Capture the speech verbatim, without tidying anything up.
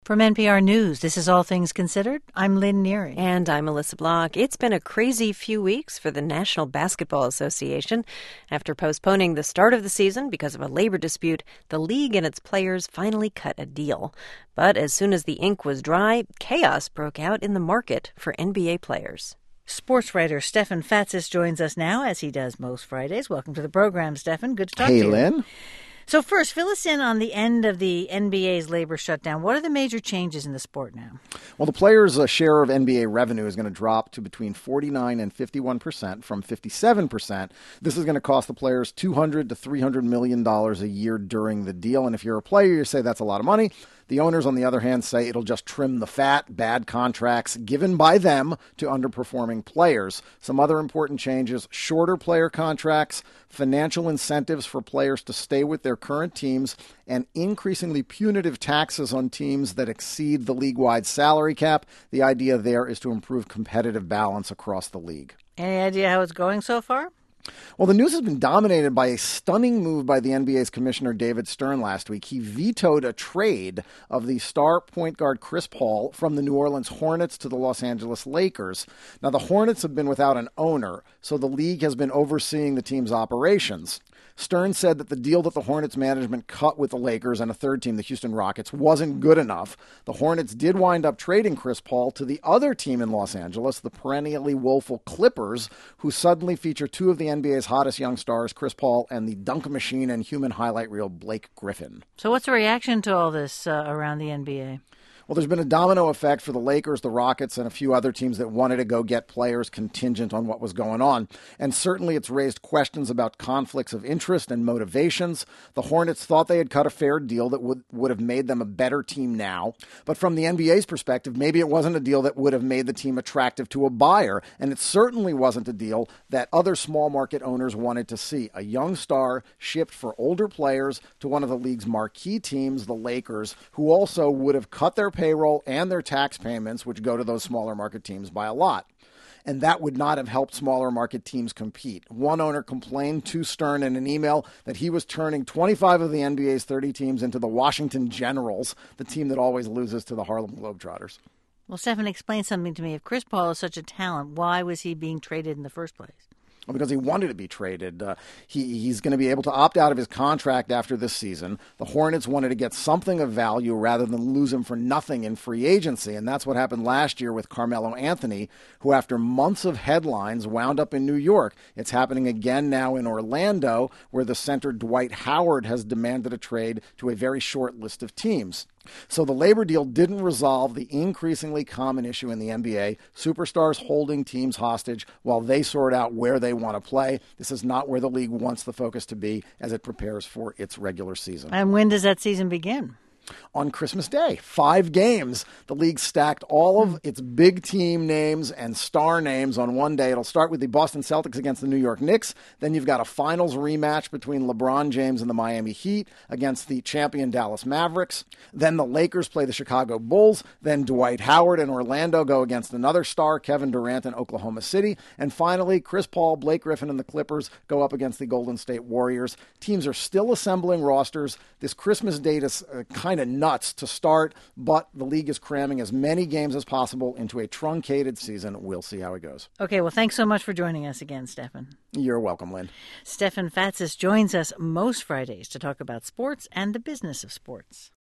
From N P R News, this is All Things Considered. I'm Lynn Neary. And I'm Melissa Block. It's been a crazy few weeks for the National Basketball Association. After postponing the start of the season because of a labor dispute, the league and its players finally cut a deal. But as soon as the ink was dry, chaos broke out in the market for N B A players. Sports writer Stefan Fatsis joins us now, as he does most Fridays. Welcome to the program, Stefan. Good to talk hey, to you. Hey, Lynn. So first, fill us in on the end of the N B A's labor shutdown. What are the major changes in the sport now? Well, the players' uh, share of N B A revenue is going to drop to between forty-nine and fifty-one percent from fifty-seven percent. This is going to cost the players two hundred to three hundred million dollars a year during the deal. And if you're a player, you say that's a lot of money. The owners, on the other hand, say it'll just trim the fat, bad contracts given by them to underperforming players. Some other important changes: shorter player contracts, financial incentives for players to stay with their current teams, and increasingly punitive taxes on teams that exceed the league-wide salary cap. The idea there is to improve competitive balance across the league. Any idea how it's going so far? Well, the news has been dominated by a stunning move by the N B A's commissioner, David Stern, last week. He vetoed a trade of the star point guard Chris Paul from the New Orleans Hornets to the Los Angeles Lakers. Now, the Hornets have been without an owner, so the league has been overseeing the team's operations. Stern said that the deal that the Hornets management cut with the Lakers and a third team, the Houston Rockets, wasn't good enough. The Hornets did wind up trading Chris Paul to the other team in Los Angeles, the perennially woeful Clippers, who suddenly feature two of the N B A's hottest young stars, Chris Paul and the dunk machine and human highlight reel Blake Griffin. So what's the reaction to all this uh, around the N B A? Well, there's been a domino effect for the Lakers, the Rockets, and a few other teams that wanted to go get players contingent on what was going on. And certainly it's raised questions about conflicts of interest and motivations. The Hornets thought they had cut a fair deal that would, would have made them a better team now. But from the N B A's perspective, maybe it wasn't a deal that would have made the team attractive to a buyer. And it certainly wasn't a deal that other small market owners wanted to see. A young star shipped for older players to one of the league's marquee teams, the Lakers, who also would have cut their payroll and their tax payments, which go to those smaller market teams, by a lot. And that would not have helped smaller market teams compete. One owner complained to Stern in an email that he was turning twenty-five of the N B A's thirty teams into the Washington Generals, the team that always loses to the Harlem Globetrotters. Well, Stephen, explain something to me. If Chris Paul is such a talent, why was he being traded in the first place? Because he wanted to be traded. Uh, he, he's going to be able to opt out of his contract after this season. The Hornets wanted to get something of value rather than lose him for nothing in free agency. And that's what happened last year with Carmelo Anthony, who after months of headlines wound up in New York. It's happening again now in Orlando, where the center Dwight Howard has demanded a trade to a very short list of teams. So the labor deal didn't resolve the increasingly common issue in the N B A, superstars holding teams hostage while they sort out where they want to play. This is not where the league wants the focus to be as it prepares for its regular season. And when does that season begin? On Christmas Day. Five games. The league stacked all of its big team names and star names on one day. It'll start with the Boston Celtics against the New York Knicks. Then you've got a finals rematch between LeBron James and the Miami Heat against the champion Dallas Mavericks. Then the Lakers play the Chicago Bulls. Then Dwight Howard and Orlando go against another star, Kevin Durant, in Oklahoma City. And finally, Chris Paul, Blake Griffin, and the Clippers go up against the Golden State Warriors. Teams are still assembling rosters. This Christmas date is uh, kind of nuts to start, but the league is cramming as many games as possible into a truncated season. We'll see how it goes. Okay, well, thanks so much for joining us again, Stefan. You're welcome, Lynn. Stefan Fatsis joins us most Fridays to talk about sports and the business of sports.